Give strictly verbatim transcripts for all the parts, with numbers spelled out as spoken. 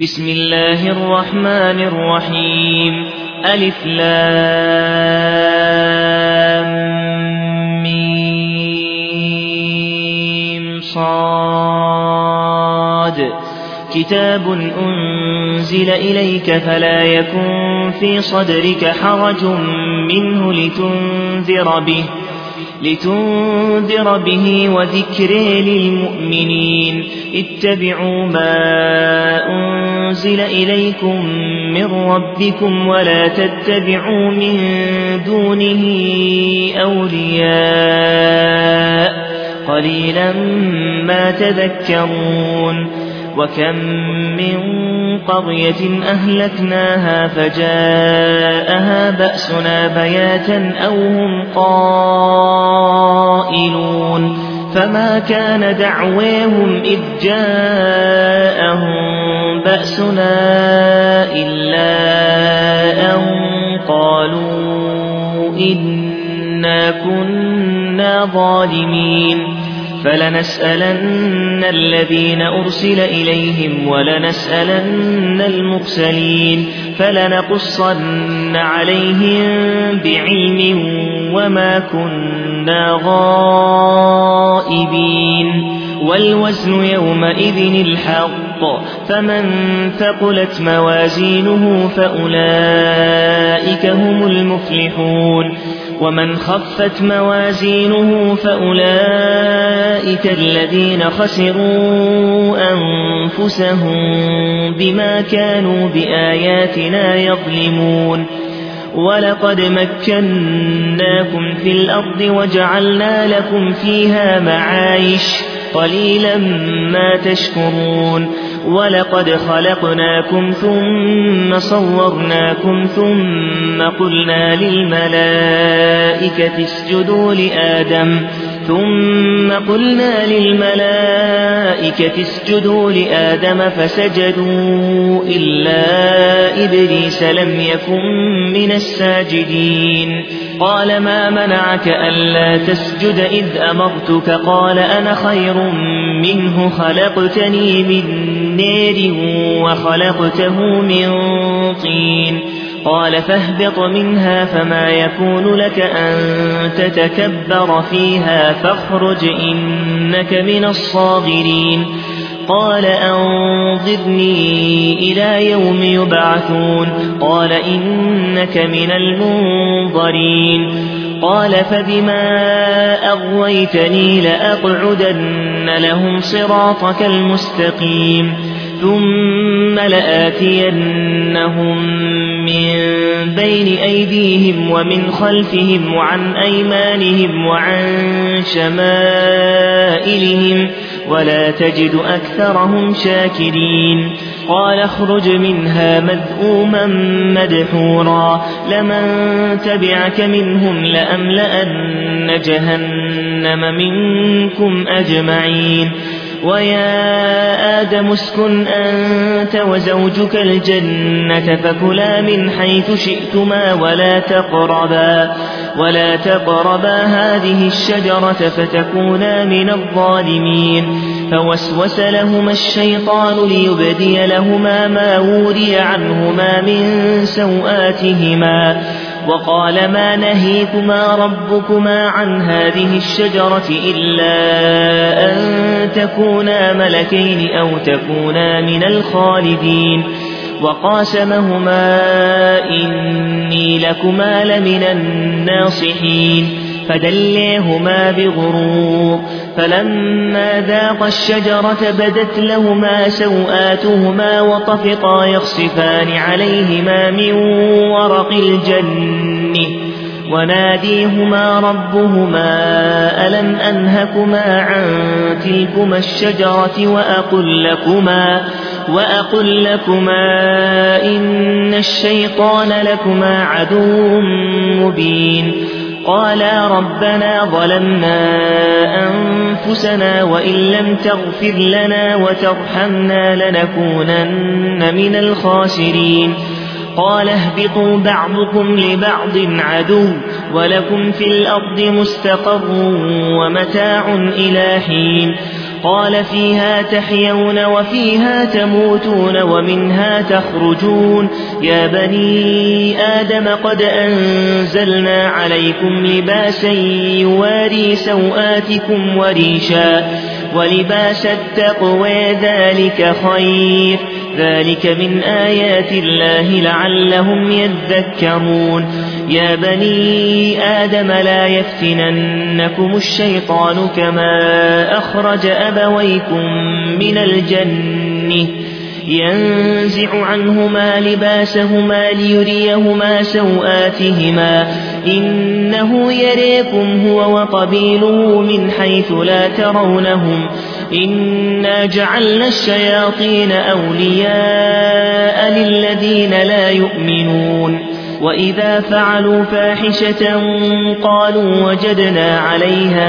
بسم الله الرحمن الرحيم ألف لام ميم صاد كتاب أنزل إليك فلا يكن في صدرك حرج منه لتنذر به لتنذر به وذكر للمؤمنين اتبعوا ما أنزل إليكم من ربكم ولا تتبعوا من دونه أولياء قليلا ما تذكرون وكم من قرية أهلكناها فجاءها بأسنا بياتا أو هم قائلون فما كان دعواهم إذ جاءهم بأسنا إلا أن قالوا إنا كنا ظالمين فلنسألن الذين أرسل إليهم ولنسألن المرسلين فلنقصن عليهم بعلم وما كنا غائبين والوزن يومئذ الحق فمن ثقلت موازينه فأولئك هم المفلحون ومن خفت موازينه فأولئك الذين خسروا أنفسهم بما كانوا بآياتنا يظلمون ولقد مكناكم في الأرض وجعلنا لكم فيها معايش قليلا ما تشكرون ولقد خلقناكم ثم صورناكم ثم قلنا للملائكة اسجدوا لآدم ثم قلنا للملائكة اسجدوا لآدم فسجدوا إلا إبليس لم يكن من الساجدين قال ما منعك ألا تسجد إذ أمرتك قال أنا خير منه خلقتني من نار وخلقته من طين قال فاهبط منها فما يكون لك أن تتكبر فيها فاخرج إنك من الصاغرين قال أنظرني إلى يوم يبعثون قال إنك من المنظرين قال فبما أغويتني لأقعدن لهم صراطك المستقيم ثم لآتينهم من بين أيديهم ومن خلفهم وعن أيمانهم وعن شمائلهم ولا تجد أكثرهم شاكرين قال اخرج منها مذءوما مدحورا لمن تبعك منهم لأملأن جهنم منكم أجمعين ويا آدم اسكن أنت وزوجك الجنة فكلا من حيث شئتما ولا تقربا ولا تقربا هذه الشجرة فتكونا من الظالمين فوسوس لهما الشيطان ليبدي لهما ما وري عنهما من سوآتهما وقال ما نهيكما ربكما عن هذه الشجرة إلا أن تكونا ملكين أو تكونا من الخالدين وقاسمهما إني لكما لمن الناصحين فدليهما بغرور فلما ذاقا الشجرة بدت لهما سوآتهما وطفقا يخصفان عليهما من ورق الجنة وناديهما ربهما ألم أنهكما عن تلكما الشجرة وأقل لكما وأقل لكما إن الشيطان لكما عدو مبين قالا ربنا ظلمنا أنفسنا وإن لم تغفر لنا وترحمنا لنكونن من الخاسرين قال اهبطوا بعضكم لبعض عدو ولكم في الأرض مستقر ومتاع إلى حين قال فيها تحيون وفيها تموتون ومنها تخرجون يا بني آدم قد أنزلنا عليكم لباسا يواري سوآتكم وريشا ولباس التقوى ذلك خير ذلك من آيات الله لعلهم يذكرون يا بني آدم لا يفتننكم الشيطان كما أخرج أبويكم من الجنة ينزع عنهما لباسهما ليريهما سوآتهما إنه يريكم هو وقبيله من حيث لا ترونهم إنا جعلنا الشياطين أولياء للذين لا يؤمنون وإذا فعلوا فاحشة قالوا وجدنا عليها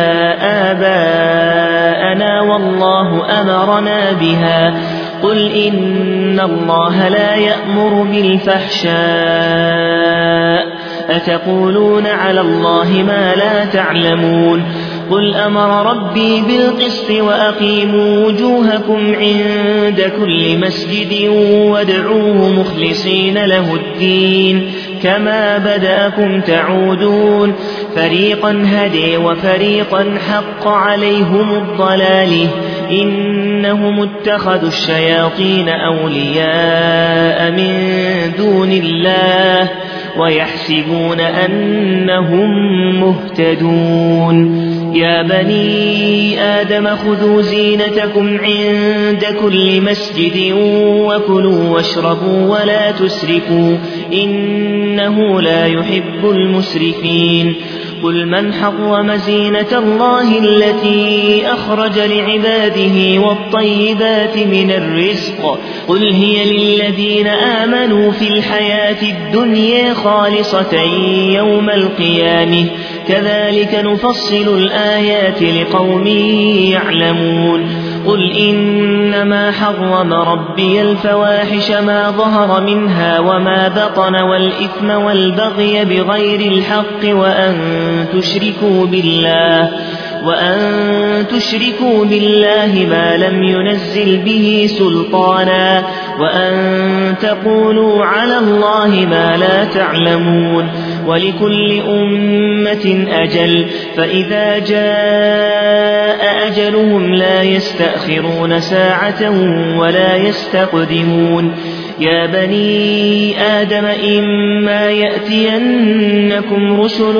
آباءنا والله أمرنا بها قل إن الله لا يأمر بالفحشاء أتقولون على الله ما لا تعلمون قل أمر ربي بالقسط وأقيموا وجوهكم عند كل مسجد وادعوه مخلصين له الدين كما بدأكم تعودون فريقا هدي وفريقا حق عليهم الضلال إنهم اتخذوا الشياطين أولياء من دون الله ويحسبون أنهم مهتدون يا بني آدم خذوا زينتكم عند كل مسجد وكلوا واشربوا ولا تسرفوا إنه لا يحب المسرفين قل من حرم زينة الله التي أخرج لعباده والطيبات من الرزق قل هي للذين آمنوا في الحياة الدنيا خالصة يوم القيامة كذلك نفصل الآيات لقوم يعلمون قل إنما حرم ربي الفواحش ما ظهر منها وما بطن والإثم والبغي بغير الحق وأن تشركوا بالله وأن تشركوا بالله ما لم ينزل به سلطانا وأن تقولوا على الله ما لا تعلمون ولكل أمة أجل فإذا جاء أجلهم لا يستأخرون ساعة ولا يستقدمون يا بني آدم إما يأتينكم رسل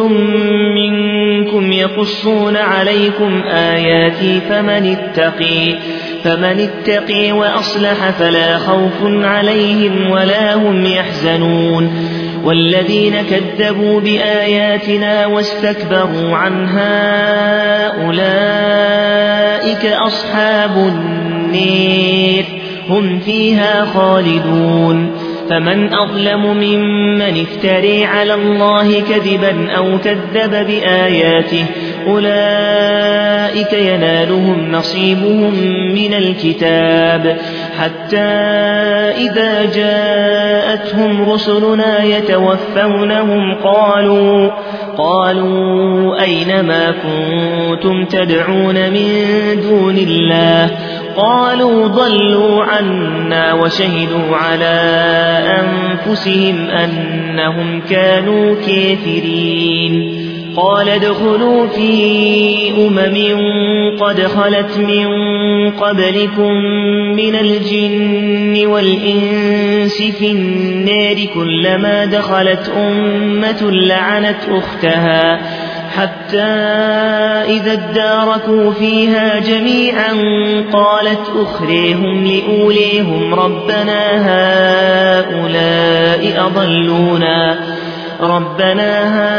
منكم يقصون عليكم آياتي فمن اتقي فمن اتقي وأصلح فلا خوف عليهم ولا هم يحزنون والذين كذبوا بآياتنا واستكبروا عنها أولئك أصحاب النير هم فيها خالدون فمن أظلم ممن افتري على الله كذبا أو كذب بآياته أولئك ينالهم نصيبهم من الكتاب حتى إذا جاءتهم رسلنا يتوفونهم قالوا قالوا أين ما كنتم تدعون من دون الله قالوا ضلوا عنا وشهدوا على أنفسهم أنهم كانوا كافرين قال ادخلوا في أمم قد خلت من قبلكم من الجن والإنس في النار كلما دخلت أمة لعنت أختها حتى إذا اداركوا فيها جميعا قالت أخريهم لأوليهم ربنا هؤلاء أضلونا ربنا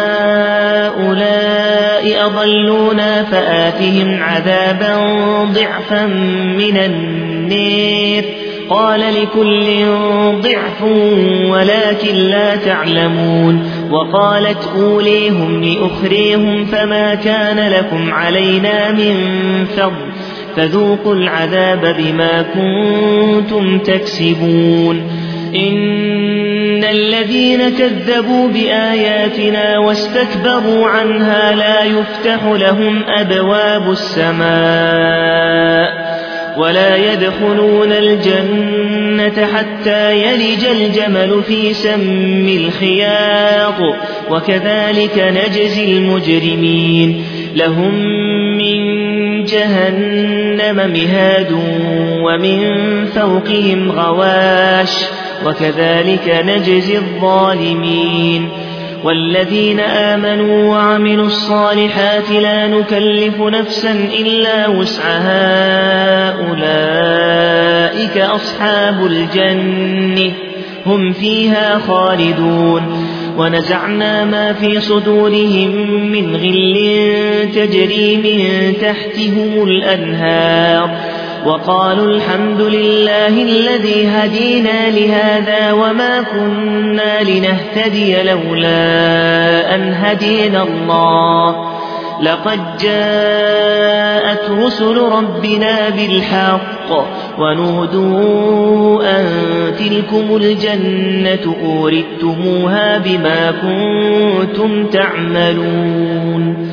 هؤلاء أضلونا فآتهم عذابا ضعفا من النار قال لكل ضعف ولكن لا تعلمون وقالت أوليهم لأخريهم فما كان لكم علينا من فضل فذوقوا العذاب بما كنتم تكسبون إن الذين كذبوا بآياتنا واستكبروا عنها لا يفتح لهم أبواب السماء ولا يدخلون الجنة حتى يلج الجمل في سم الخياط وكذلك نجزي المجرمين لهم من جهنم مهاد ومن فوقهم غواش وكذلك نجزي الظالمين والذين آمنوا وعملوا الصالحات لا نكلف نفسا إلا وسعها أولئك أصحاب الجنة هم فيها خالدون ونزعنا ما في صدورهم من غل تجري من تحتهم الأنهار وقالوا الحمد لله الذي هدينا لهذا وما كنا لنهتدي لولا أن هدينا الله لقد جاءت رسل ربنا بالحق ونودوا أن تلكم الجنة أورثتموها بما كنتم تعملون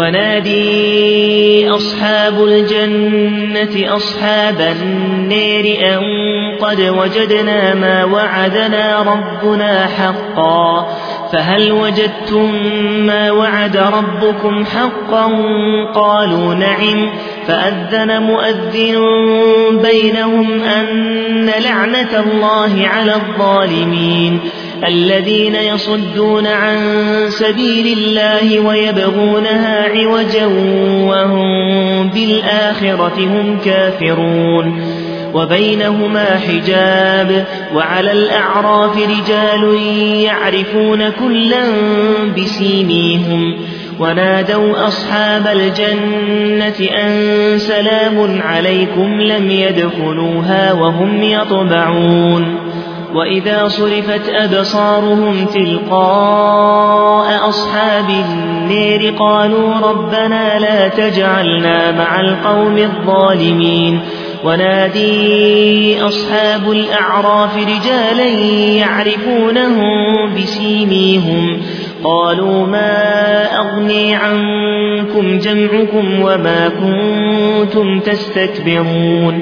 ونادي أصحاب الجنة أصحاب النار أن قد وجدنا ما وعدنا ربنا حقا فهل وجدتم ما وعد ربكم حقا قالوا نعم فأذن مؤذن بينهم أن لعنة الله على الظالمين الذين يصدون عن سبيل الله ويبغونها عوجا وهم بالآخرة هم كافرون وبينهما حجاب وعلى الأعراف رجال يعرفون كلا بسيميهم ونادوا أصحاب الجنة أن سلام عليكم لم يدخلوها وهم يطمعون وإذا صرفت أبصارهم تلقاء أصحاب النار قالوا ربنا لا تجعلنا مع القوم الظالمين ونادي أصحاب الأعراف رجالا يعرفونهم بسيميهم قالوا ما أغني عنكم جمعكم وما كنتم تستكبرون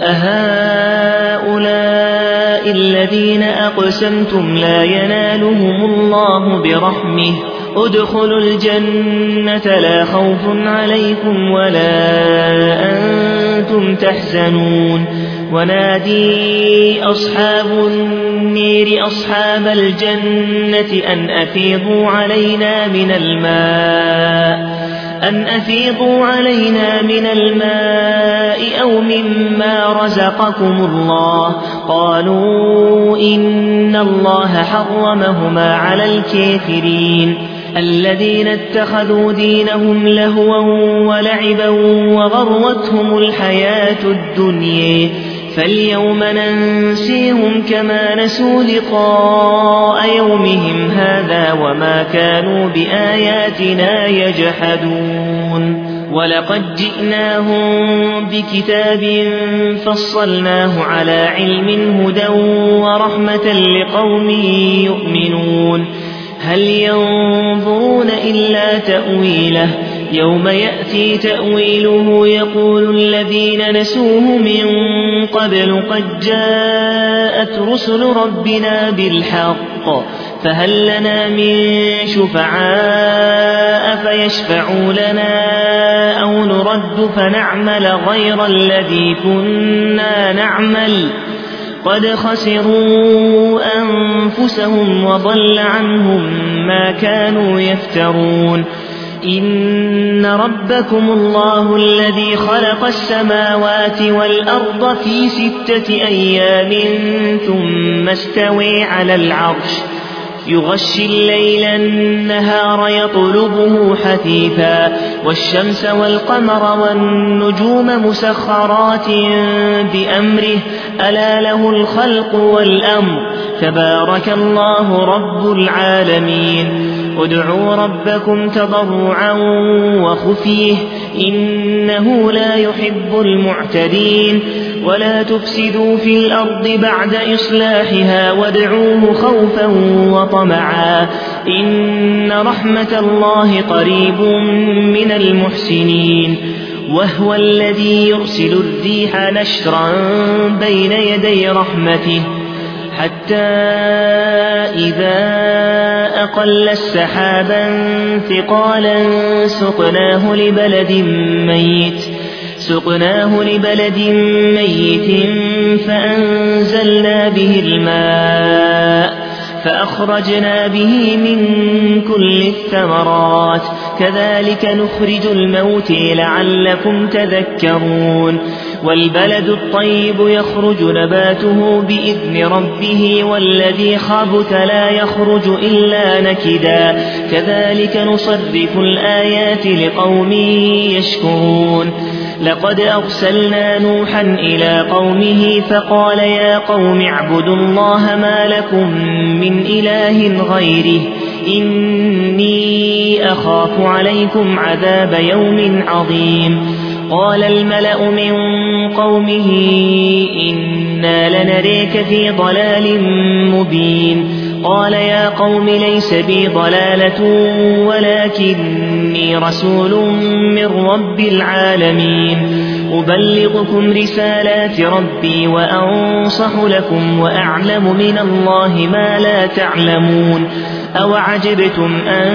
أهؤلاء الذين أقسمتم لا ينالهم الله برحمه ادخلوا الجنة لا خوف عليكم ولا أنتم تحزنون ونادي أصحاب النير أصحاب الجنة أن أفيضوا علينا من الماء أن أفيضوا علينا من الماء أو مما رزقكم الله قالوا إن الله حرمهما على الكافرين الذين اتخذوا دينهم لهوا ولعبا وغرتهم الحياة الدنيا فاليوم ننسيهم كما نسوا لقاء يومهم هذا وما كانوا بآياتنا يجحدون ولقد جئناهم بكتاب فصلناه على علم هدى ورحمة لقوم يؤمنون هل ينظرون إلا تأويله يوم يأتي تأويله يقول الذين نسوه من قبل قد جاءت رسل ربنا بالحق فهل لنا من شفعاء فيشفعوا لنا أو نرد فنعمل غير الذي كنا نعمل قد خسروا أنفسهم وضل عنهم ما كانوا يفترون إن ربكم الله الذي خلق السماوات والأرض في ستة أيام ثم استوى على العرش يغشي الليل النهار يطلبه حثيثا والشمس والقمر والنجوم مسخرات بأمره ألا له الخلق والأمر تبارك الله رب العالمين ادعوا ربكم تضرعا وخفيه إنه لا يحب المعتدين ولا تفسدوا في الأرض بعد إصلاحها وادعوه خوفا وطمعا إن رحمة الله قريب من المحسنين وهو الذي يرسل الريح نشرا بين يدي رحمته حتى إذا أقل السحابا ثقالا سقناه لبلد ميت سقناه لبلد ميت فأنزلنا به الماء فأخرجنا به من كل الثمرات كذلك نخرج الموتى لعلكم تذكرون والبلد الطيب يخرج نباته بإذن ربه والذي خبث لا يخرج إلا نكدا كذلك نصرف الآيات لقوم يشكرون لقد أرسلنا نوحا إلى قومه فقال يا قوم اعبدوا الله ما لكم من إله غيره إني أخاف عليكم عذاب يوم عظيم قال الملأ من قومه إنا لنريك في ضلال مبين قال يا قوم ليس بي ضلالة ولكني رسول من رب العالمين أبلغكم رسالات ربي وأنصح لكم وأعلم من الله ما لا تعلمون أوعجبتم أن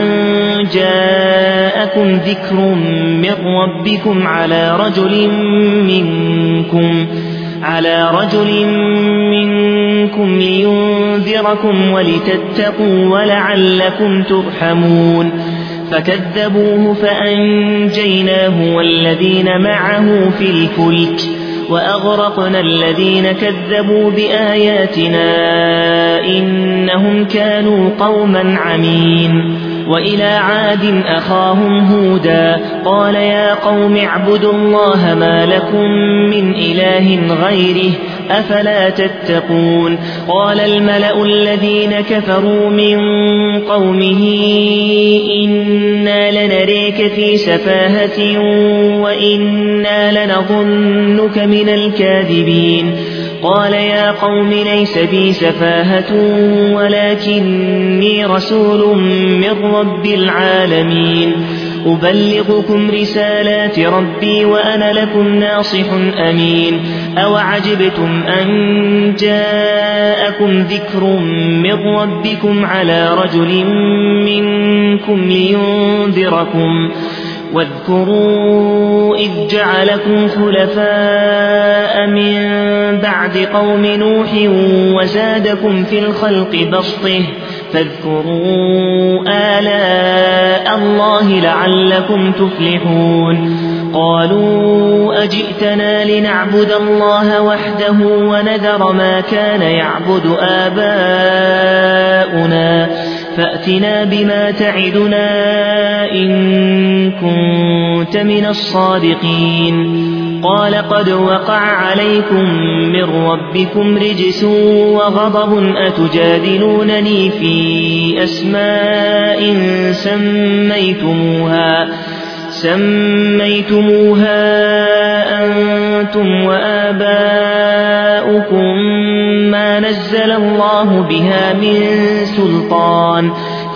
جاءكم ذكر من ربكم على رجل منكم على رجل منكم لينذركم ولتتقوا ولعلكم ترحمون فكذبوه فأنجيناه والذين معه في الفلك وأغرقنا الذين كذبوا بآياتنا إنهم كانوا قوما عمين وإلى عاد أخاهم هودا قال يا قوم اعبدوا الله ما لكم من إله غيره أفلا تتقون قال الملأ الذين كفروا من قومه إنا لنريك في سفاهة وإنا لنظنك من الكاذبين قال يا قوم ليس بي سفاهة ولكني رسول من رب العالمين أبلغكم رسالات ربي وأنا لكم ناصح أمين أوعجبتم أن جاءكم ذكر من ربكم على رجل منكم لينذركم واذكروا إذ جعلكم خلفاء من بعد قوم نوح وزادكم في الخلق بسطه فاذكروا آلاء الله لعلكم تفلحون قالوا أجئتنا لنعبد الله وحده ونذر ما كان يعبد آباؤنا فأتنا بما تعدنا إن كنت من الصادقين قال قد وقع عليكم من ربكم رجس وغضب أتجادلونني في أسماء سميتموها سميتموها أنتم وآباؤكم ما نزل الله بها من سلطان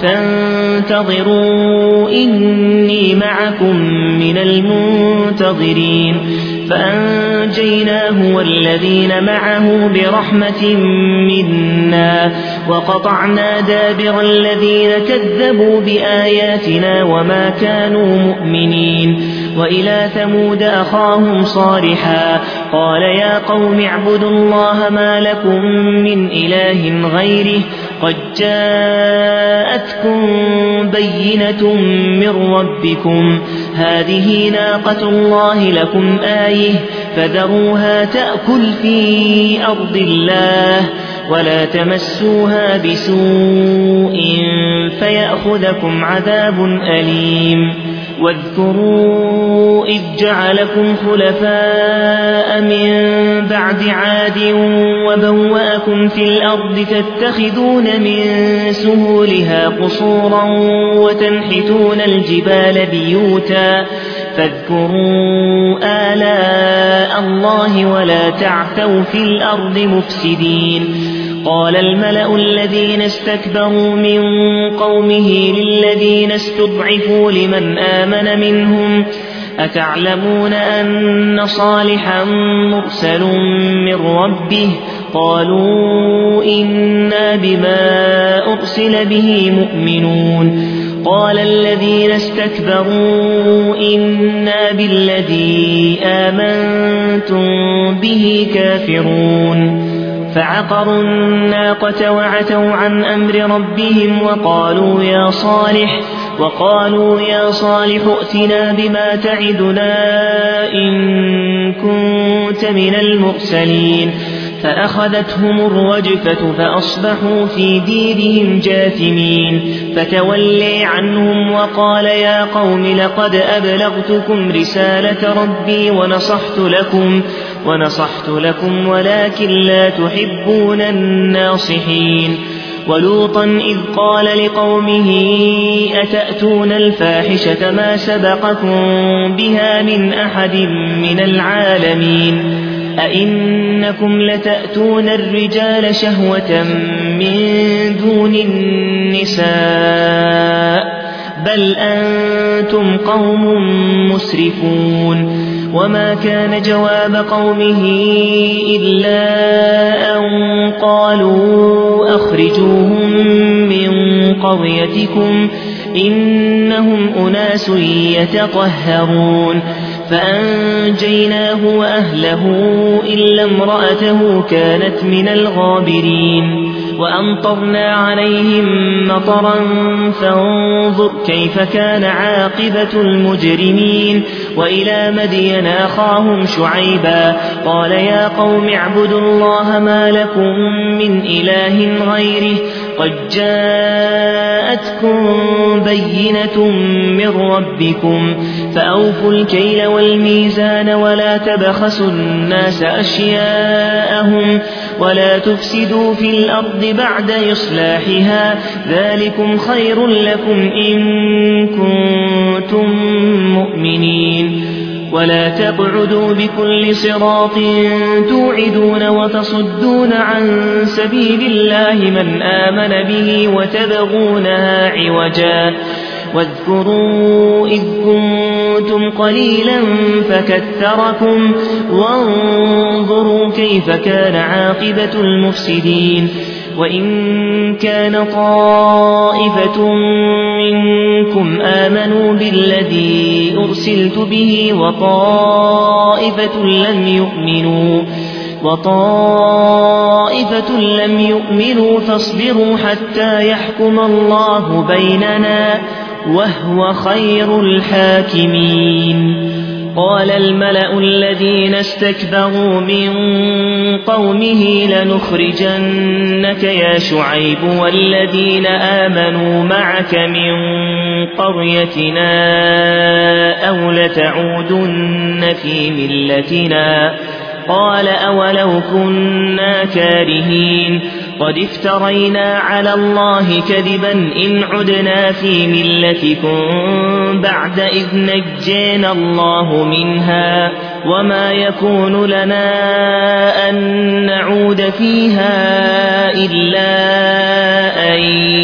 فانتظروا إني معكم من المنتظرين فأنجيناه والذين معه برحمة منا وقطعنا دابر الذين كذبوا بآياتنا وما كانوا مؤمنين وإلى ثمود أخاهم صالحا قال يا قوم اعبدوا الله ما لكم من إله غيره قد جاءتكم بينة من ربكم هذه ناقة الله لكم آية فذروها تأكل في أرض الله ولا تمسوها بسوء فيأخذكم عذاب أليم واذكروا إذ جعلكم خلفاء من بعد عاد وبوأكم في الأرض تتخذون من سهولها قصورا وتنحتون الجبال بيوتا فاذكروا آلاء الله ولا تعثوا في الأرض مفسدين. قال الملأ الذين استكبروا من قومه للذين استضعفوا لمن آمن منهم أتعلمون أن صالحا مرسل من ربه قالوا إنا بما أرسل به مؤمنون. قال الذين استكبروا إنا بالذي آمنتم به كافرون. فعقروا الناقة وعتوا عن أمر ربهم وقالوا يا صالح وقالوا يا صالح ائتنا بما تعدنا إن كنت من المرسلين. فأخذتهم الرجفة فأصبحوا في ديرهم جاثمين. فتولي عنهم وقال يا قوم لقد أبلغتكم رسالة ربي ونصحت لكم ونصحت لكم ولكن لا تحبون الناصحين. ولوطا إذ قال لقومه أتأتون الفاحشة ما سبقكم بها من أحد من العالمين أئنكم لتأتون الرجال شهوة من دون النساء بل أنتم قوم مسرفون. وما كان جواب قومه إلا أن قالوا أخرجوهم من قريتكم إنهم أناس يتطهرون. فأنجيناه وأهله إلا امرأته كانت من الغابرين. وأمطرنا عليهم مطرا فانظر كيف كان عاقبة المجرمين. وإلى مدين أخاهم شعيبا قال يا قوم اعبدوا الله ما لكم من إله غيره قد جاءتكم بينة من ربكم فأوفوا الكيل والميزان ولا تبخسوا الناس أشياءهم ولا تفسدوا في الأرض بعد إصلاحها ذلكم خير لكم إن كنتم مؤمنين. ولا تقعدوا بكل صراط توعدون وتصدون عن سبيل الله من آمن به وتبغونها عوجا واذكروا إذ كنتم قليلا فكثركم وانظروا كيف كان عاقبة المفسدين. وإن كان طائفة منكم آمنوا بالذي أرسلت به وطائفة لم يؤمنوا وطائفة لم يؤمنوا فاصبروا حتى يحكم الله بيننا وهو خير الحاكمين. قال الملأ الذين استكبروا من قومه لنخرجنك يا شعيب والذين آمنوا معك من قريتنا أو لتعودن في ملتنا قال أولو كنا كارهين قد افترينا على الله كذبا إن عدنا في ملتكم بعد إذ نجينا الله منها وما يكون لنا أن نعود فيها إلا أن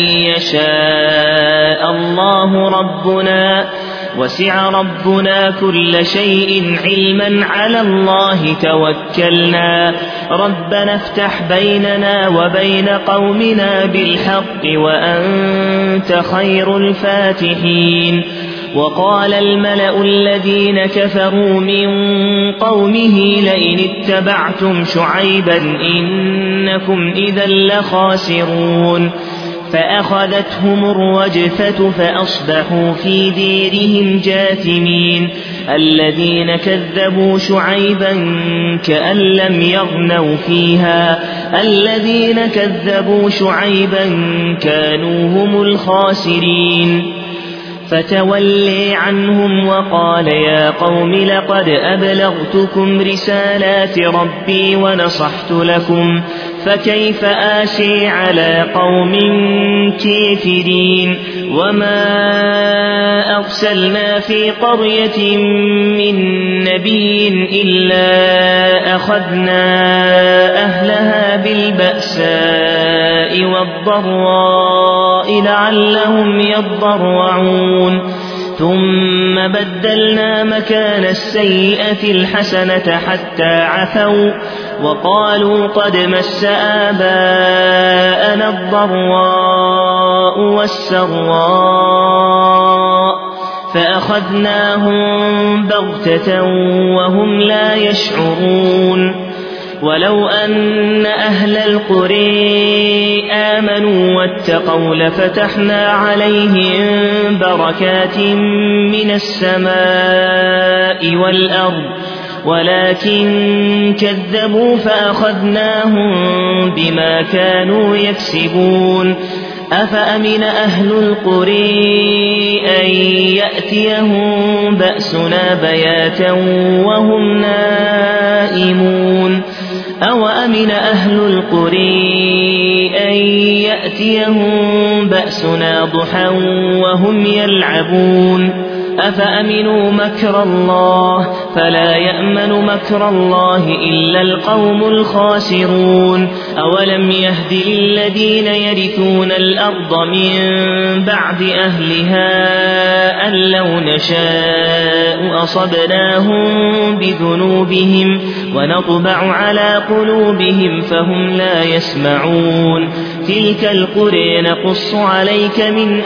يشاء الله ربنا وسع ربنا كل شيء علما على الله توكلنا ربنا افتح بيننا وبين قومنا بالحق وأنت خير الفاتحين. وقال الملأ الذين كفروا من قومه لئن اتبعتم شعيبا إنكم إذا لخاسرون فأخذتهم الرجفة فأصبحوا في ديرهم جاثمين. الذين كذبوا شعيبا كأن لم يغنوا فيها الذين كذبوا شعيبا كانوا هم الخاسرين. فتولي عنهم وقال يا قوم لقد أبلغتكم رسالات ربي ونصحت لكم فكيف آسي على قوم كافرين وما أرسلنا في قرية من نبي إلا أخذنا أهلها بالبأساء والضراء لعلهم يضرعون ثم بدلنا مكان السيئة الحسنة حتى عفوا وقالوا قد مس آباءنا الضراء والسراء فأخذناهم بغتة وهم لا يشعرون ولو أن أهل القرى آمنوا واتقوا لفتحنا عليهم بركات من السماء والأرض ولكن كذبوا فأخذناهم بما كانوا يكسبون أفأمن أهل القرى أن يأتيهم بأسنا بياتا وهم نائمون أو أمن أهل القرى أن يأتيهم بأسنا ضحى وهم يلعبون أفأمنوا مكر الله فلا يأمن مكر الله إلا القوم الخاسرون أولم يهد للذين يرثون الأرض من بعد أهلها أن لو نشاء أصبناهم بذنوبهم ونطبع على قلوبهم فهم لا يسمعون تلك القرى نقص عليك من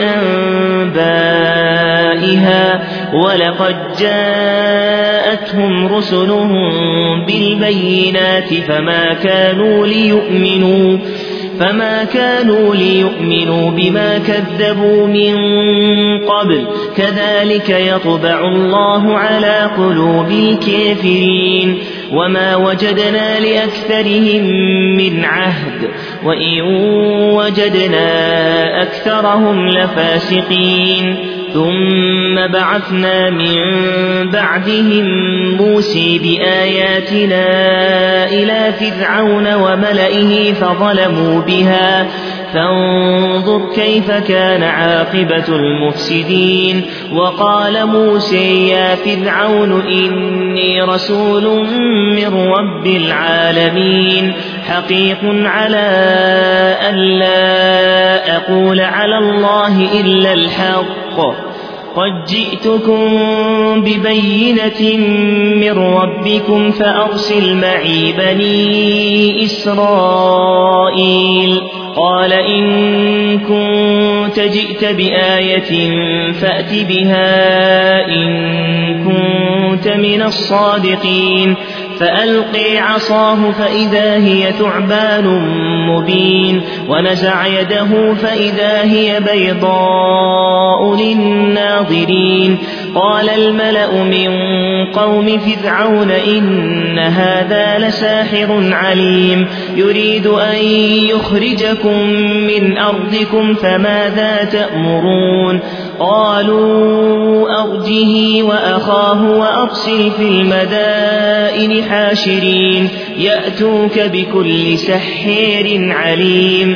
أنبائها ولقد جاءتهم رسلهم بالبينات فما كانوا ليؤمنوا فما كانوا ليؤمنوا بما كذبوا من قبل كذلك يطبع الله على قلوب الكافرين وما وجدنا لأكثرهم من عهد وإن وجدنا أكثرهم لفاسقين ثم بعثنا من بعدهم موسى بآياتنا إلى فرعون وملئه فظلموا بها فانظر كيف كان عاقبة المفسدين وقال موسى يا فرعون إني رسول من رب العالمين حقيق على أن لا أقول على الله إلا الحق قد جئتكم ببينة من ربكم فأرسل معي بني إسرائيل قال إن كنت جئت بآية فأت بها إن كنت من الصادقين فألقي عصاه فإذا هي ثعبان مبين ونزع يده فإذا هي بيضاء للناظرين قال الملأ من قوم فرعون إن هذا لساحر عليم يريد أن يخرجكم من أرضكم فماذا تأمرون قالوا أرجه وأخاه وأرسل في المدائن حاشرين يأتوك بكل سحير عليم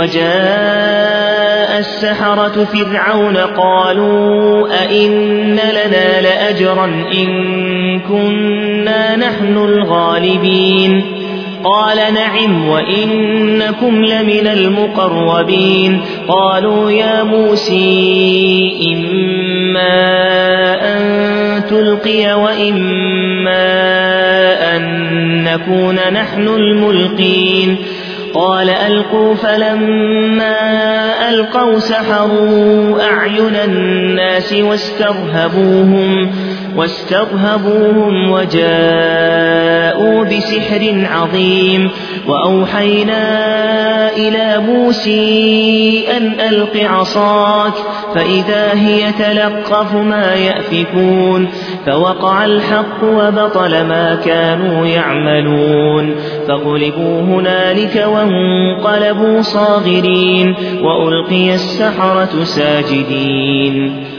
وجاء السحرة فرعون قالوا أئن لنا لأجرا إن كنا نحن الغالبين قال نعم وإنكم لمن المقربين قالوا يا موسى إما أن تلقي وإما أن نكون نحن الملقين قال ألقوا فلما ألقوا سحروا أعين الناس واسترهبوهم واسترهبوهم وجاءوا بسحر عظيم وأوحينا إلى موسى أن ألق عصاك فإذا هي تلقف ما يأفكون فوقع الحق وبطل ما كانوا يعملون فغلبوا هنالك وانقلبوا صاغرين وألقي السحرة ساجدين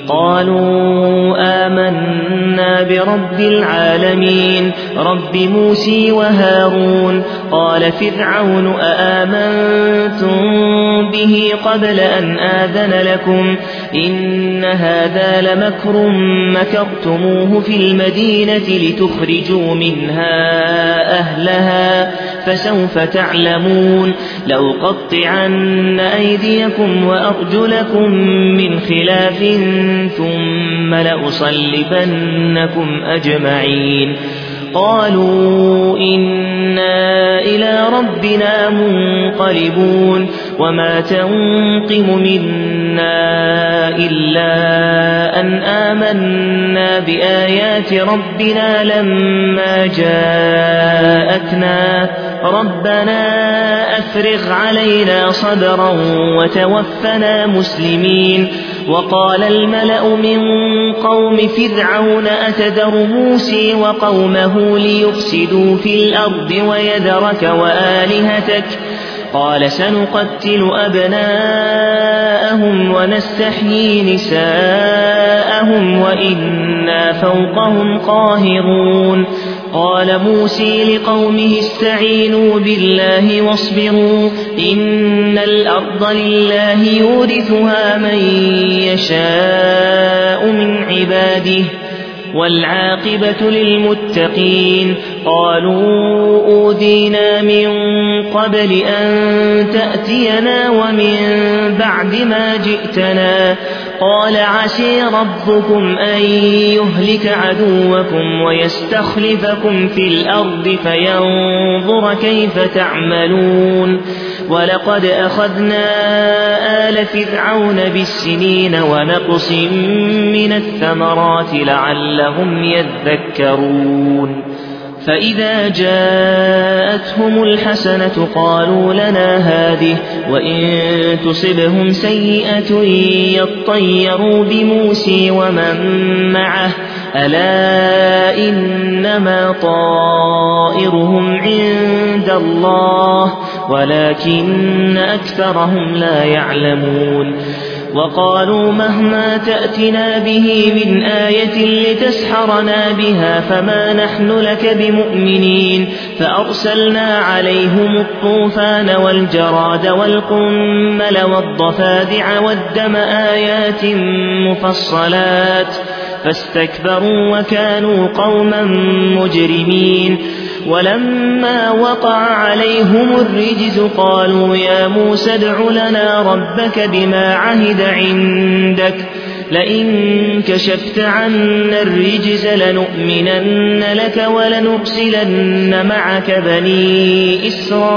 قالوا آمنا برب العالمين رب موسى وهارون. قال فرعون أآمنتم به قبل أن آذن لكم إن هذا لمكر مكرتموه في المدينة لتخرجوا منها أهلها فسوف تعلمون لأقطعن أيديكم وأرجلكم من خلاف ثم لأصلبنكم أجمعين. قالوا إنا إلى ربنا منقلبون وما تنقم منا إلا أن آمنا بآيات ربنا لما جاءتنا ربنا أفرغ علينا صبرا وتوفنا مسلمين. وقال الملأ من قوم فرعون أتذر موسى وقومه ليفسدوا في الأرض ويذرك وآلهتك قال سنقتل أبناءهم ونستحيي نساءهم وإنا فوقهم قاهرون. قال موسى لقومه استعينوا بالله واصبروا إن الأرض لله يورثها من يشاء من عباده والعاقبة للمتقين. قالوا أوذينا من قبل أن تأتينا ومن بعد ما جئتنا قال عسى ربكم أن يهلك عدوكم ويستخلفكم في الأرض فينظر كيف تعملون. ولقد أخذنا آل فرعون بالسنين ونقص من الثمرات لعلهم يذكرون. فإذا جاءتهم الحسنة قالوا لنا هذه وإن تصبهم سيئة يطيروا بموسى ومن معه ألا إنما طائرهم عند الله ولكن أكثرهم لا يعلمون. وقالوا مهما تأتنا به من آية لتسحرنا بها فما نحن لك بمؤمنين. فأرسلنا عليهم الطوفان والجراد والقمل والضفادع والدم آيات مفصلات فاستكبروا وكانوا قوما مجرمين. ولما وقع عليهم الرجز قالوا يا موسى ادع لنا ربك بما عهد عندك لئن كشفت عنا الرجز لنؤمنن لك ولنرسلن معك بني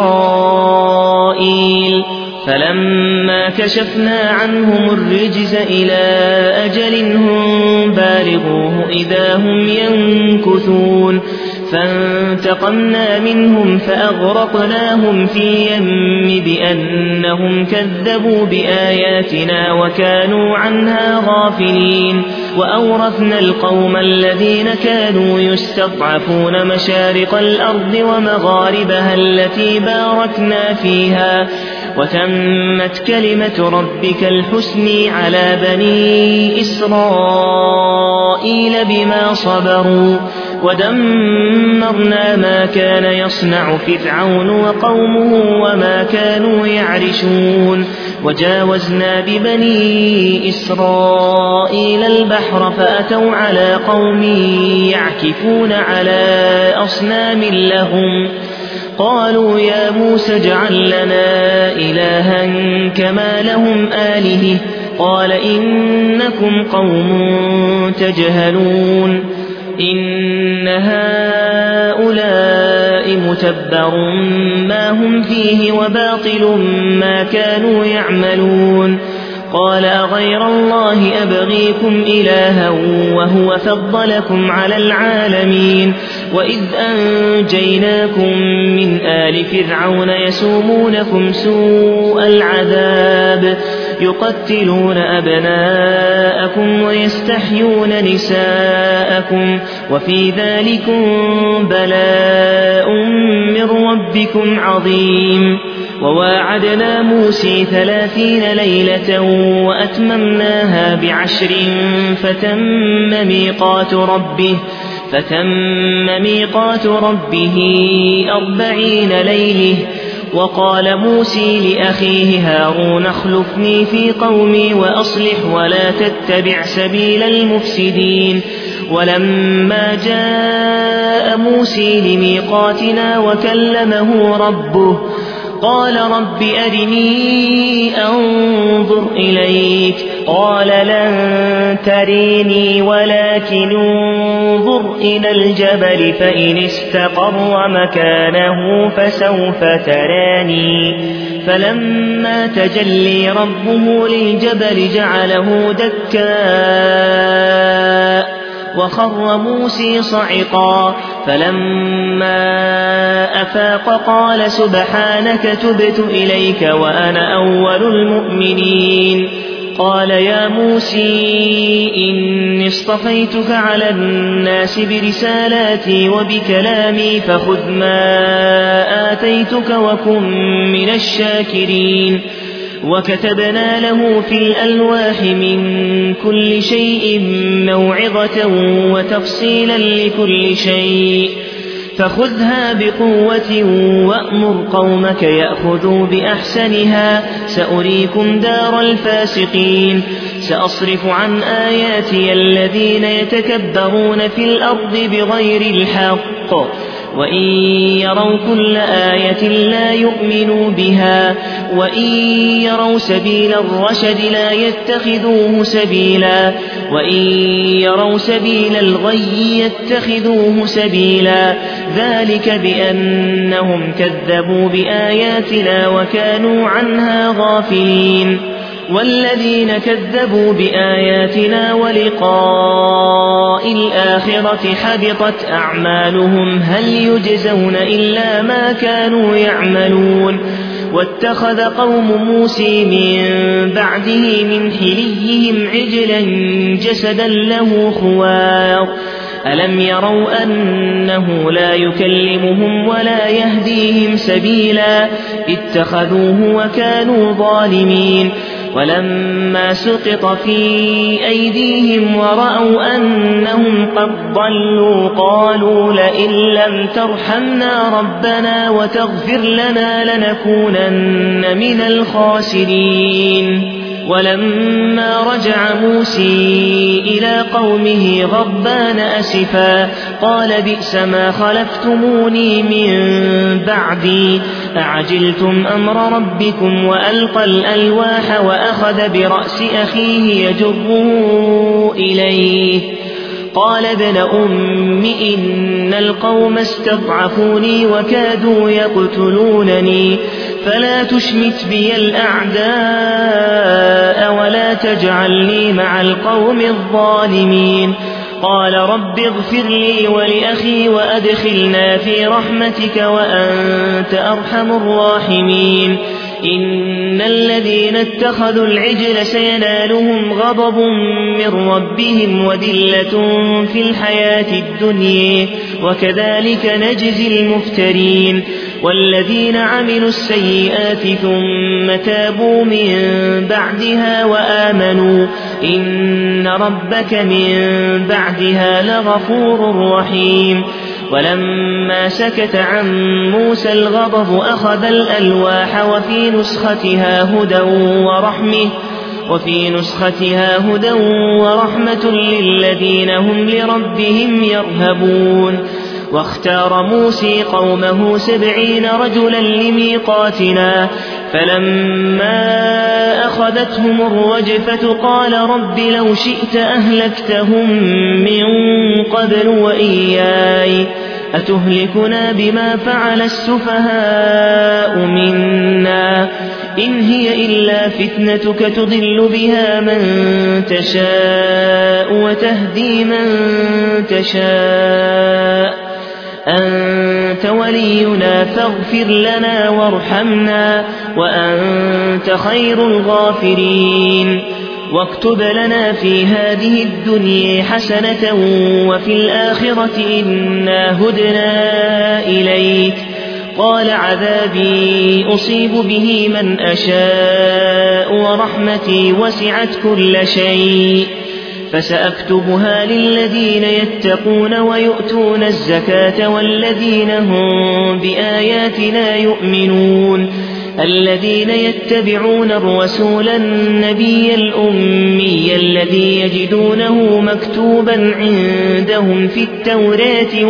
إسرائيل. فلما كشفنا عنهم الرجز إلى أجل هم بالغوه إذا هم ينكثون. فانتقمنا منهم فأغرقناهم في يم بأنهم كذبوا بآياتنا وكانوا عنها غافلين. وأورثنا القوم الذين كانوا يستضعفون مشارق الأرض ومغاربها التي باركنا فيها وتمت كلمة ربك الحسن على بني إسرائيل بما صبروا ودمرنا ما كان يصنع فرعون وقومه وما كانوا يعرشون. وجاوزنا ببني إسرائيل البحر فأتوا على قوم يعكفون على أصنام لهم قالوا يا موسى اجعل لنا إلها كما لهم آلهة قال إنكم قوم تجهلون. إن هؤلاء متبر ما هم فيه وباطل ما كانوا يعملون. قال أغير الله أبغيكم إلها وهو فضلكم على العالمين. وإذ أنجيناكم من آل فرعون يسومونكم سوء العذاب يقتلون أبناءكم ويستحيون نساءكم وفي ذلكم بلاء من ربكم عظيم. وواعدنا موسى ثلاثين ليلة وأتممناها بعشر فتم ميقات ربه فتم ميقات ربه أربعين ليلة. وقال موسى لأخيه هارون اخلفني في قومي وأصلح ولا تتبع سبيل المفسدين. ولما جاء موسى لميقاتنا وكلمه ربه قال رب أرني أنظر إليك قال لن تريني ولكن انظر إلى الجبل فإن استقر مكانه فسوف تراني. فلما تجلي ربه للجبل جعله دكاء وخر موسى صعقا. فلما أفاق قال سبحانك تبت إليك وأنا أول المؤمنين. قال يا موسى إني اصطفيتك على الناس برسالاتي وبكلامي فخذ ما آتيتك وكن من الشاكرين. وكتبنا له في الألواح من كل شيء موعظة وتفصيلا لكل شيء فخذها بقوة وأمر قومك يأخذوا بأحسنها سأريكم دار الفاسقين. سأصرف عن آياتي الذين يتكبرون في الأرض بغير الحق وإن يروا كل آية لا يؤمنوا بها وإن يروا سبيل الرشد لا يتخذوه سبيلا وإن يروا سبيل الغي يتخذوه سبيلا. ذلك بأنهم كذبوا بآياتنا وكانوا عنها غافلين. والذين كذبوا بآياتنا ولقاء الآخرة حبطت أعمالهم هل يجزون إلا ما كانوا يعملون. واتخذ قوم موسى من بعده من حليهم عجلا جسدا له خوار ألم يروا أنه لا يكلمهم ولا يهديهم سبيلا اتخذوه وكانوا ظالمين. ولما سقط في أيديهم ورأوا أنهم قد ضلوا قالوا لئن لم ترحمنا ربنا وتغفر لنا لنكونن من الخاسرين. ولما رجع موسى إلى قومه غضبان أسفا قال بئس ما خلفتموني من بعدي أعجلتم أمر ربكم وألقى الألواح وأخذ برأس أخيه يجره إليه قال ابن أم إن القوم استضعفوني وكادوا يقتلونني فلا تشمت بي الأعداء ولا تجعلني مع القوم الظالمين. قال رب اغفر لي ولأخي وأدخلنا في رحمتك وأنت أرحم الراحمين. إن الذين اتخذوا العجل سينالهم غضب من ربهم وذلة في الحياة الدنيا وكذلك نجزي المفترين. والذين عملوا السيئات ثم تابوا من بعدها وآمنوا إن ربك من بعدها لغفور رحيم. ولما سكت عن موسى الغضب أخذ الألواح وفي نسختها هدى ورحمة وفي نسختها هدى ورحمة للذين هم لربهم يرهبون. واختار موسى قومه سبعين رجلا لميقاتنا فلما أخذتهم الرجفة قال رب لو شئت أهلكتهم من قبل وإياي أتهلكنا بما فعل السفهاء منا إن هي إلا فتنتك تضل بها من تشاء وتهدي من تشاء أنت ولينا فاغفر لنا وارحمنا وأنت خير الغافرين. واكتب لنا في هذه الدنيا حسنة وفي الآخرة إنا هدنا إليك قال عذابي أصيب به من أشاء ورحمتي وسعت كل شيء فسأكتبها للذين يتقون ويؤتون الزكاة والذين هم بآياتنا يؤمنون الذين يتبعون الرسول النبي الأمي الذي يجدونه مكتوبا عندهم في التوراة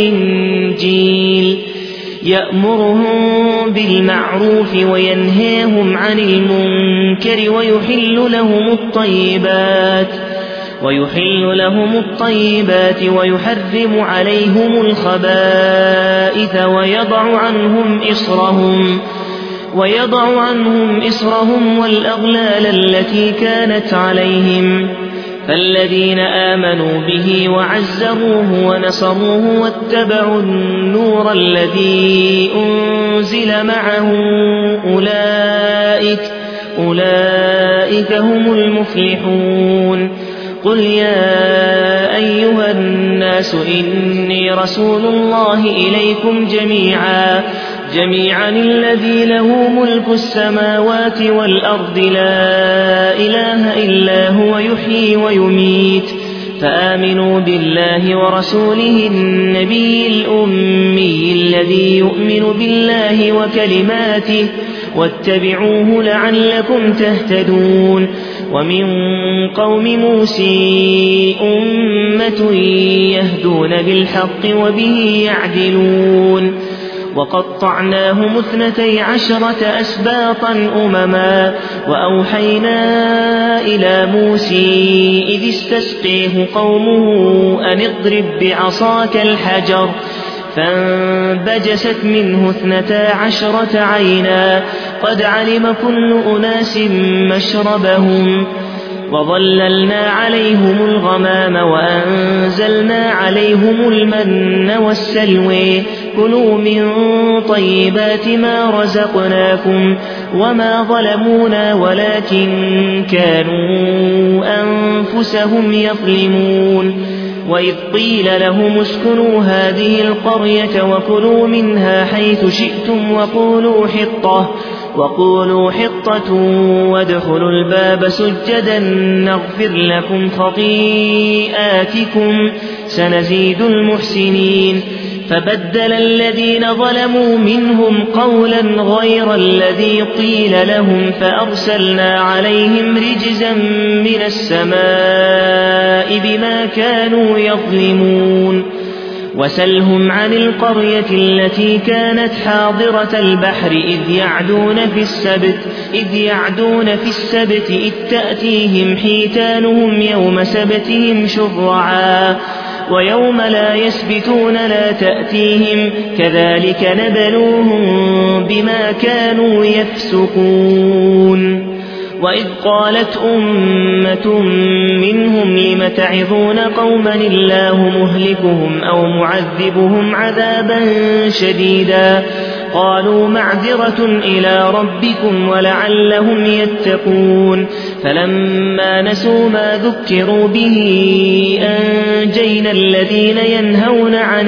والإنجيل يأمرهم بالمعروف وينهاهم عن المنكر ويحل لهم الطيبات ويحل لهم الطيبات ويحرم عليهم الخبائث ويضع عنهم إصرهم ويضع عنهم إصرهم والأغلال التي كانت عليهم فالذين آمنوا به وعزروه ونصروه واتبعوا النور الذي أنزل معه أولئك, أولئك هم المفلحون قل يا أيها الناس إني رسول الله إليكم جميعا جميعا الذي له ملك السماوات والأرض لا إله إلا هو يحيي ويميت فآمنوا بالله ورسوله النبي الأمي الذي يؤمن بالله وكلماته واتبعوه لعلكم تهتدون ومن قوم موسى أمة يهدون بالحق وبه يعدلون وقطعناهم اثنتي عشرة أسباطا أمما وأوحينا إلى موسى إذ استسقيه قومه أن اضرب بعصاك الحجر فانبجست منه اثنتا عشرة عينا قد علم كل أناس مشربهم وظللنا عليهم الغمام وأنزلنا عليهم المن والسلوى كلوا من طيبات ما رزقناكم وما ظلمونا ولكن كانوا أنفسهم يظلمون وإذ قيل لهم اسكنوا هذه القرية وكلوا منها حيث شئتم وقولوا حطة وقولوا حطة وادخلوا الباب سجدا نغفر لكم خطيئاتكم سنزيد المحسنين فبدل الذين ظلموا منهم قولا غير الذي قيل لهم فأرسلنا عليهم رجزا من السماء بما كانوا يظلمون وسلهم عن القرية التي كانت حاضرة البحر إذ يعدون في السبت إذ يعدون في السبت إذ تأتيهم حيتانهم يوم سبتهم شرعا ويوم لا يسبتون لا تأتيهم كذلك نبلوهم بما كانوا يفسقون وإذ قالت أمة منهم لم تعظون قوما الله مهلكهم أو معذبهم عذابا شديدا قالوا معذرة إلى ربكم ولعلهم يتقون فلما نسوا ما ذكروا به أنجينا الذين ينهون عن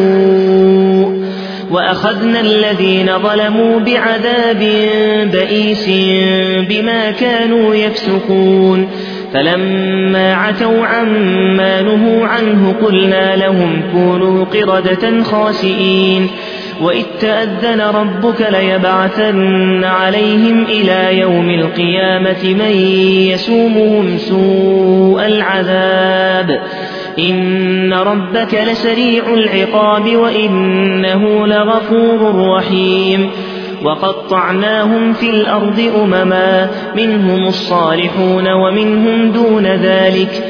السوء وأخذنا الذين ظلموا بعذاب بئيس بما كانوا يفسقون فلما عتوا عما نهوا عنه قلنا لهم كونوا قردة خاسئين وإذ تأذن ربك ليبعثن عليهم إلى يوم القيامة من يسومهم سوء العذاب إن ربك لسريع العقاب وإنه لغفور رحيم وقطعناهم في الأرض أمما منهم الصالحون ومنهم دون ذلك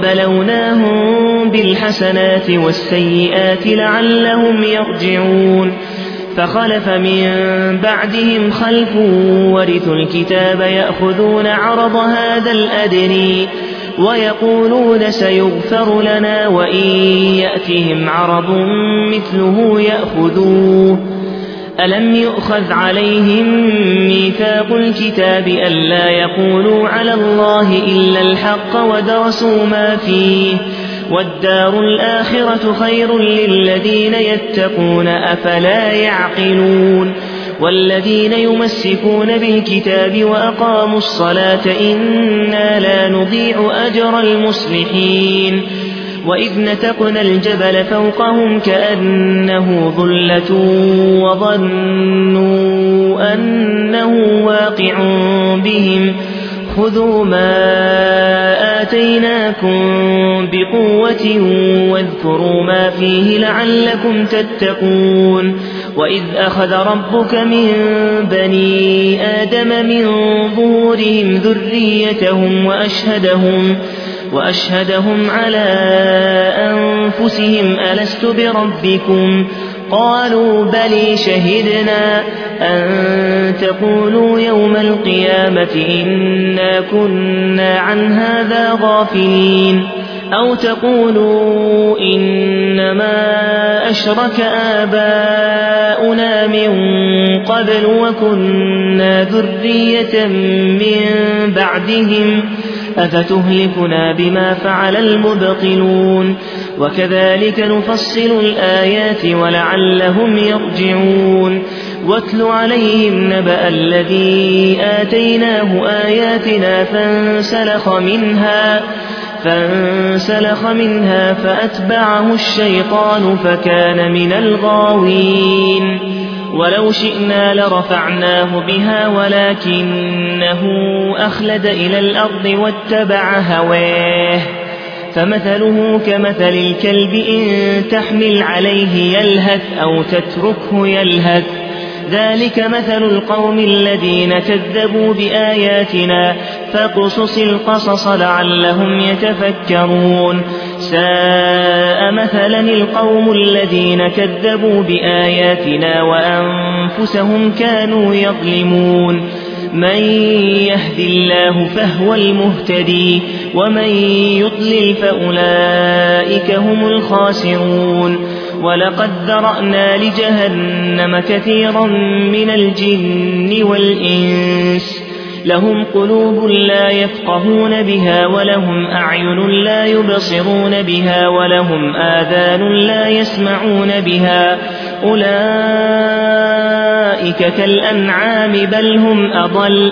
وبلوناهم بالحسنات والسيئات لعلهم يرجعون فخلف من بعدهم خلف ورثوا الكتاب يأخذون عرض هذا الأدنى ويقولون سيغفر لنا وإن يأتهم عرض مثله يأخذوه ألم يؤخذ عليهم ميثاق الكتاب ألا يقولوا على الله إلا الحق ودرسوا ما فيه والدار الآخرة خير للذين يتقون أفلا يعقلون والذين يمسكون بالكتاب وأقاموا الصلاة إنا لا نضيع أجر المصلحين وإذ نتقنا الجبل فوقهم كأنه ظلة وظنوا أنه واقع بهم خذوا ما آتيناكم بقوة واذكروا ما فيه لعلكم تتقون وإذ أخذ ربك من بني آدم من ظهورهم ذريتهم وأشهدهم وأشهدهم على أنفسهم ألست بربكم قالوا بلي شهدنا أن تقولوا يوم القيامة إنا كنا عن هذا غافلين أو تقولوا إنما أشرك آباؤنا من قبل وكنا ذرية من بعدهم أفتهلكنا بما فعل المبطلون وكذلك نفصل الآيات ولعلهم يرجعون واتل عليهم نبأ الذي آتيناه آياتنا فانسلخ منها فانسلخ منها فأتبعه الشيطان فكان من الغاوين ولو شئنا لرفعناه بها ولكنه أخلد إلى الأرض واتبع هواه فمثله كمثل الكلب إن تحمل عليه يلهث أو تتركه يلهث ذلك مثل القوم الذين كذبوا بآياتنا فاقصص القصص لعلهم يتفكرون ساء مثلا القوم الذين كذبوا بآياتنا وأنفسهم كانوا يظلمون من يهد الله فهو المهتدي ومن يضلل فأولئك هم الخاسرون ولقد ذرأنا لجهنم كثيرا من الجن والإنس لهم قلوب لا يفقهون بها ولهم أعين لا يبصرون بها ولهم آذان لا يسمعون بها أولئك كالأنعام بل هم أضل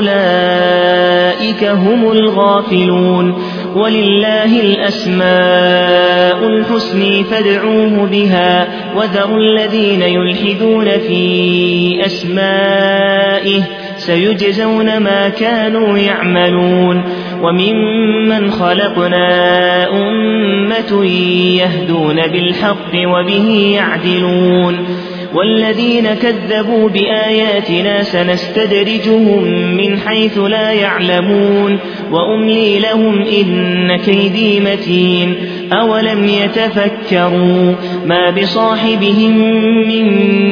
أولئك هم الغافلون ولله الأسماء الحسنى فادعوه بها وذروا الذين يلحدون في أسمائه سيجزون ما كانوا يعملون وممن خلقنا أمة يهدون بالحق وبه يعدلون والذين كذبوا بآياتنا سنستدرجهم من حيث لا يعلمون وأملي لهم إن كيدي متين أولم يتفكروا ما بصاحبهم من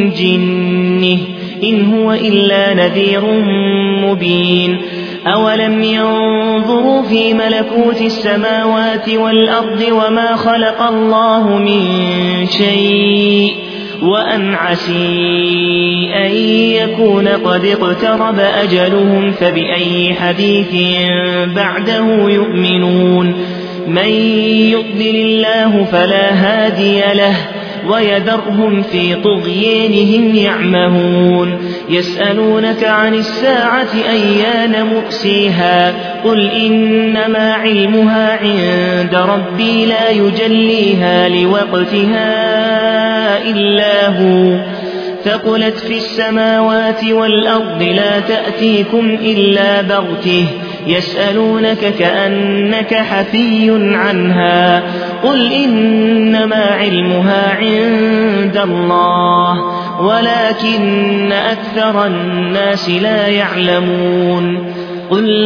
جنه إن هو إلا نذير مبين أولم ينظروا في ملكوت السماوات والأرض وما خلق الله من شيء وأن عسي أن يكون قد اقترب أجلهم فبأي حديث بعده يؤمنون من يضلل الله فلا هادي له ويذرهم في طغيانهم يعمهون يسألونك عن الساعة أيان مرسيها قل إنما علمها عند ربي لا يجليها لوقتها إلا هو ثقلت في السماوات والأرض لا تأتيكم إلا بغته يسألونك كأنك حفي عنها قل إنما علمها عند الله ولكن أكثر الناس لا يعلمون قل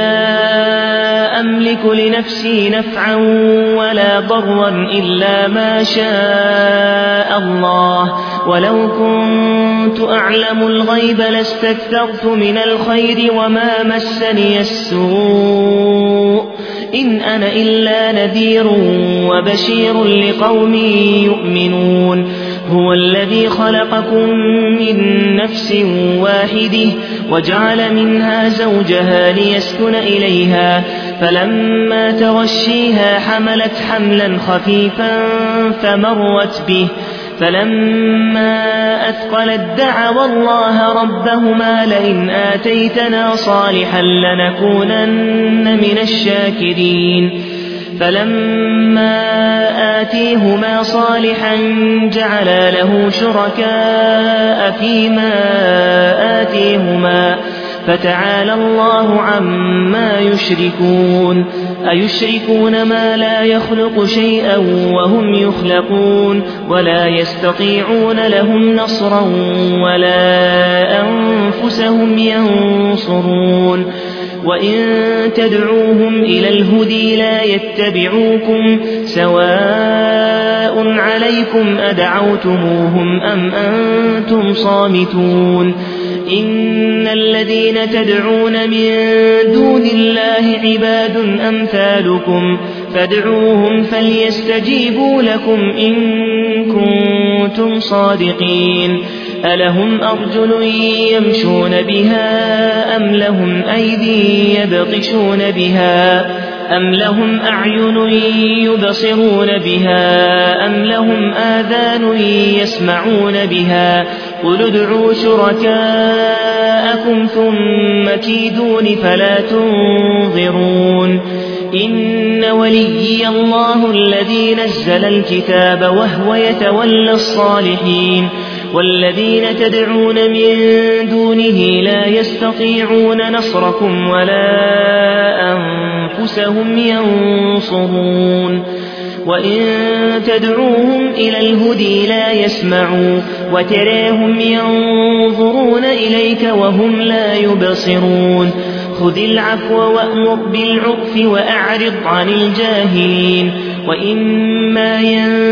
لا أملك لنفسي نفعا ولا ضرا إلا ما شاء الله ولو كنت أعلم الغيب لاستكثرت من الخير وما مسني السوء إن أنا إلا نذير وبشير لقوم يؤمنون هو الذي خلقكم من نفس واحدة وجعل منها زوجها ليسكن إليها فلما تغشيها حملت حملا خفيفا فمرت به فلما أثقلت دعوا الله ربهما لئن آتيتنا صالحا لنكونن من الشاكرين فلما آتيهما صالحا جعلا له شركاء فيما آتيهما فتعالى الله عما يشركون أيشركون ما لا يخلق شيئا وهم يخلقون ولا يستطيعون لهم نصرا ولا أنفسهم ينصرون وإن تدعوهم إلى الهدى لا يتبعوكم سواء عليكم أدعوتموهم أم أنتم صامتون إن الذين تدعون من دون الله عباد أمثالكم فادعوهم فليستجيبوا لكم إن كنتم صادقين ألهم أرجل يمشون بها أم لهم أيدي يبطشون بها أم لهم أعين يبصرون بها أم لهم آذان يسمعون بها قل ادعوا شركاءكم ثم كيدون فلا تنظرون إن وليي الله الذي نزل الكتاب وهو يتولى الصالحين والذين تدعون من دونه لا يستطيعون نصركم ولا أنفسهم ينصرون وإن تدعوهم إلى الهدى لا يسمعوا وتراهم ينظرون إليك وهم لا يبصرون خذ العفو وأمر بالعرف وأعرض عن الجاهلين وإما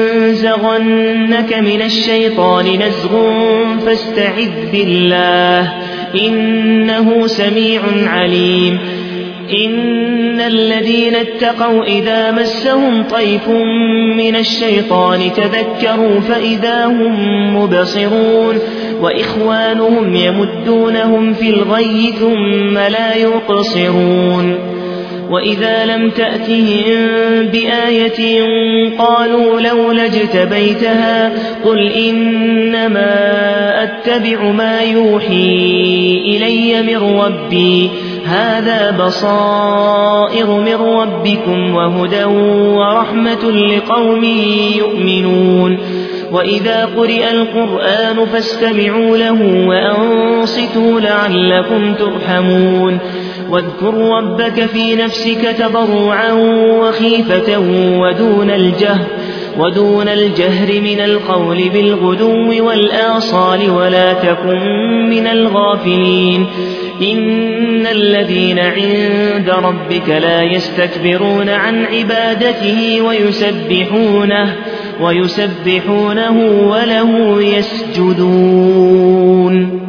ينزغنك من الشيطان نزغ فاستعذ بالله إنه سميع عليم إن الذين اتقوا إذا مسهم طيف من الشيطان تذكروا فإذا هم مبصرون وإخوانهم يمدونهم في الغي ثم لا يقصرون وإذا لم تأتهم بآية قالوا لولا اجتبيتها قل إنما أتبع ما يوحي إلي من ربي هذا بصائر من ربكم وهدى ورحمة لقوم يؤمنون وإذا قرئ القرآن فاستمعوا له وأنصتوا لعلكم ترحمون واذكر ربك في نفسك تضرعا وخيفة ودون الجهر ودون الجهر من القول بالغدو والآصال ولا تكن من الغافلين إن الذين عند ربك لا يستكبرون عن عبادته ويسبحونه ويسبحونه وله يسجدون